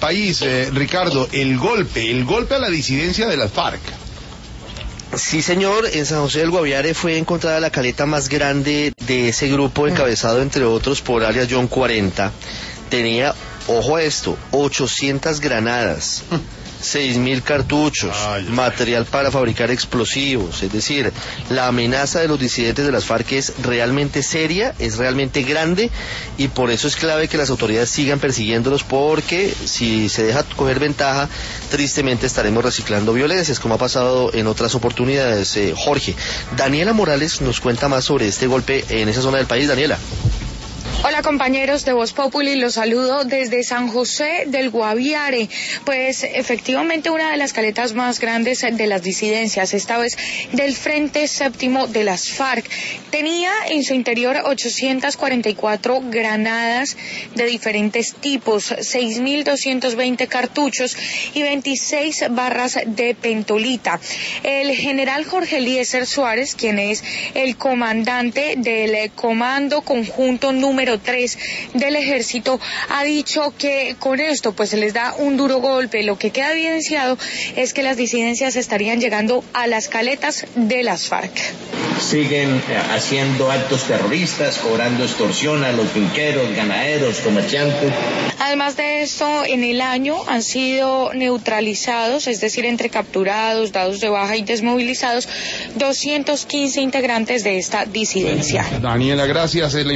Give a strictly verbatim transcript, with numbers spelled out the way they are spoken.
país, eh, Ricardo, el golpe, el golpe a la disidencia de las FARC. Sí, señor, en San José del Guaviare fue encontrada la caleta más grande de ese grupo, encabezado entre otros por alias John cuarenta. Tenía, ojo a esto, ochocientas granadas, seis mil cartuchos, Ay, material para fabricar explosivos. Es decir, la amenaza de los disidentes de las FARC es realmente seria, es realmente grande, y por eso es clave que las autoridades sigan persiguiéndolos, porque si se deja coger ventaja, tristemente estaremos reciclando violencias, como ha pasado en otras oportunidades. eh, Jorge, Daniela Morales nos cuenta más sobre este golpe en esa zona del país. Daniela. Hola compañeros de Voz Populi, los saludo desde San José del Guaviare. Pues efectivamente una de las caletas más grandes de las disidencias, esta vez del Frente Séptimo de las FARC, tenía en su interior ochocientas cuarenta y cuatro granadas de diferentes tipos, seis mil doscientos veinte cartuchos y veintiséis barras de pentolita. El general Jorge Eliezer Suárez, quien es el comandante del Comando Conjunto número tres del Ejército, ha dicho que con esto pues se les da un duro golpe. Lo que queda evidenciado es que las disidencias estarían llegando a las caletas de las FARC. Siguen haciendo actos terroristas, cobrando extorsión a los finqueros, ganaderos, comerciantes. Además de esto, en el año han sido neutralizados, es decir, entre capturados, dados de baja y desmovilizados, doscientos quince integrantes de esta disidencia. Daniela, gracias. Es la